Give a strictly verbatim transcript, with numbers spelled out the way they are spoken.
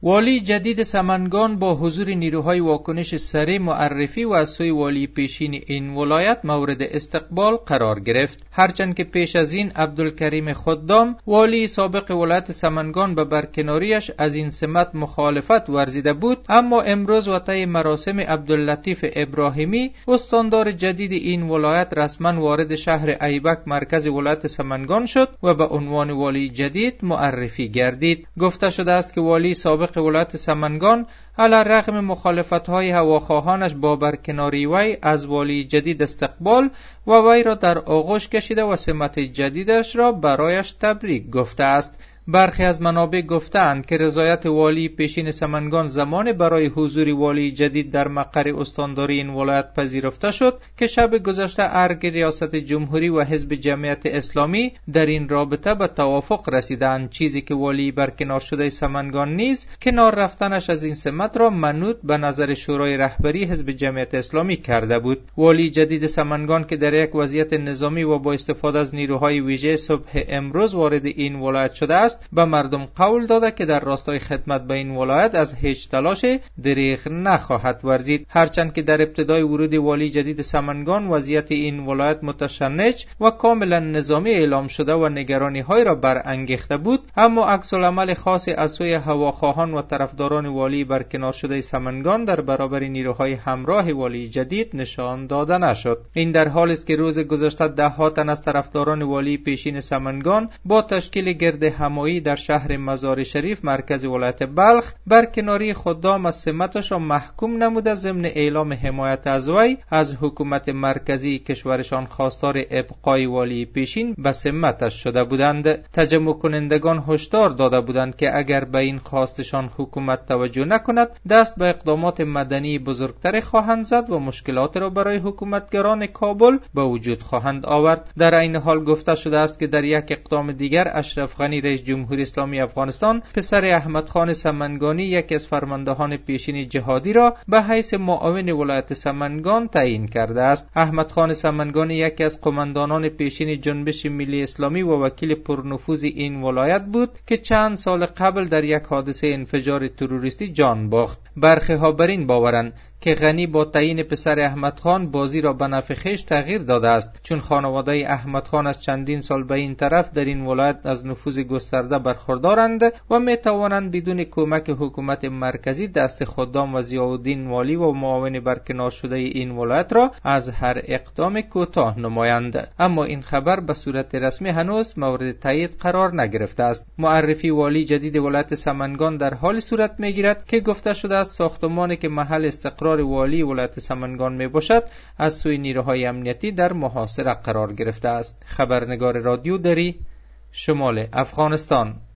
والی جدید سمنگان با حضور نیروهای واکنش سریع معرفی و از سوی والی پیشین این ولایت مورد استقبال قرار گرفت. هرچند که پیش از این عبدالکریم خدام والی سابق ولایت سمنگان به برکناریش از این سمت مخالفت ورزیده بود، اما امروز و طی مراسم عبداللطیف ابراهیمی استاندار جدید این ولایت رسما وارد شهر ایبک مرکز ولایت سمنگان شد و به عنوان والی جدید معرفی گردید. گفته شده است که والی سابق ولایت سمنگان علی رغم مخالفت‌های هواخواهانش با برکناری وی از والی جدید استقبال و وی را در آغوش کشیده و سمت جدیدش را برایش تبریک گفته است. برخی از منابع گفتند که رضایت والی پیشین سمنگان زمان برای حضور والی جدید در مقر استانداری این ولایت پذیرفته شد که شب گذشته ارگ ریاست جمهوری و حزب جمعیت اسلامی در این رابطه به توافق رسیدند، چیزی که والی برکنار شده سمنگان نیز کنار رفتنش از این سمت را منوط به نظر شورای رهبری حزب جمعیت اسلامی کرده بود. والی جدید سمنگان که در یک وضعیت نظامی و با استفاده از نیروهای ویژه صبح امروز وارد این ولایت شده است، به مردم قول داده که در راستای خدمت به این ولایت از هیچ تلاش دریغ نخواهد ورزید. هرچند که در ابتدای ورود والی جدید سمنگان وضعیت این ولایت متشنج و کاملا نظامی اعلام شده و نگرانی های را برانگیخته بود، اما عکس العمل خاصی از سوی هواخواهان و طرفداران والی برکنار شده سمنگان در برابر نیروهای همراه والی جدید نشان داده نشد. این در حالی است که روز گذشته ده ها تن از طرفداران والی پیشین سمنگان با تشکیل گرد همایی در شهر مزار شریف مرکز ولایت بلخ برکناری خدام از سمتش را محکوم نموده ضمن اعلام حمایت از وی از حکومت مرکزی کشورشان خواستار ابقای والی پیشین به سمتش شده بودند. تجمع کنندگان هشدار داده بودند که اگر به این خواستشان حکومت توجه نکند دست به اقدامات مدنی بزرگتر خواهند زد و مشکلات را برای حکومتگران کابل به وجود خواهند آورد. در این حال گفته شده است که در یک اقدام دیگر اشرف غنی رئیس جمهوری اسلامی افغانستان پسر احمد خان سمنگانی یکی از فرماندهان پیشین جهادی را به حیث معاون ولایت سمنگان تعیین کرده است. احمد خان سمنگانی یکی از قماندانان پیشین جنبش ملی اسلامی و وکیل پرنفوذ این ولایت بود که چند سال قبل در یک حادثه انفجار تروریستی جان باخت. برخی ها بر این باورند که غنی با تعیین پسر احمد خان بازی را به نفع خویش تغییر داده است، چون خانواده احمد خان از چندین سال به این طرف در این ولایت از نفوذ گسترده برخوردارند و می توانند بدون کمک حکومت مرکزی دست خدام و ضیاءالدین والی و معاون برکنار شده این ولایت را از هر اقدام کوتاه نمایند. اما این خبر به صورت رسمی هنوز مورد تایید قرار نگرفته است. معرفی والی جدید ولایت سمنگان در حال صورت میگیرد که گفته شده است ساختمانی که محل استقرار والی ولایت سمنگان می باشد از سوی نیروهای امنیتی در محاصره قرار گرفته است. خبرنگار رادیو دری، شمال افغانستان.